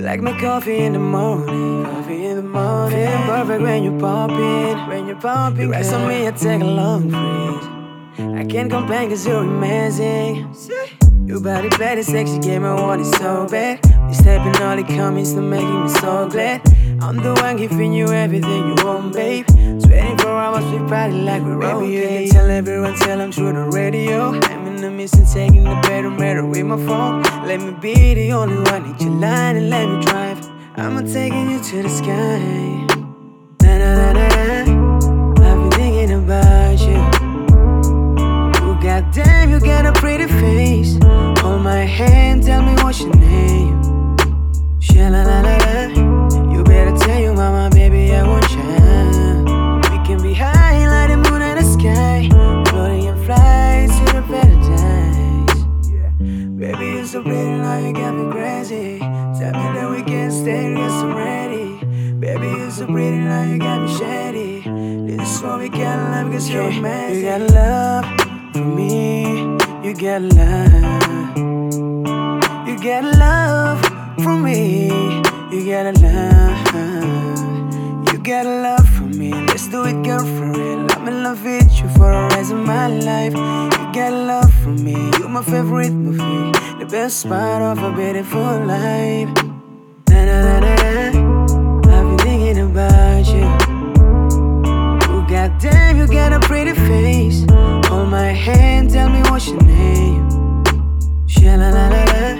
like my coffee in the morning. Feeling perfect when you pop in. You rest on me, I take a long breeze. I can't complain cause you're amazing. Your body play the sexy game, I want it so bad. You stepping all the comments to making me so glad. I'm the one giving you everything you want, babe. Sweating for hours, we party like we're okay. You can tell everyone, tell them through the radio. I'm in the mist taking the barometer with my phone. Let me be the only one, hit your line and let me drive. I'ma taking you to the sky. Na na na na na. I've been thinking about you. Oh goddamn, you got a pretty face. Hold my hand, tell me what's your name. Sha la la la la. You better tell your mama, baby, I want you. We can be high like the moon in the sky, floating and fly to the paradise. Baby, you're so pretty, now you got me crazy. Tell me that we can stay, yes I'm ready. Baby, you're so pretty, now you got me shady. This is what we got love, cause you're amazing. You got love for me, you got love. You got love for me, you got love. You got love for me, let's do it girl for real. I'm in love with you for the rest of my life. You got love for me, you're my favorite movie, the best part of a beautiful life. Na na na na na, I've been thinking about you. Oh goddamn, you got a pretty face. Hold my hand, tell me what's your name. Sha la la la la.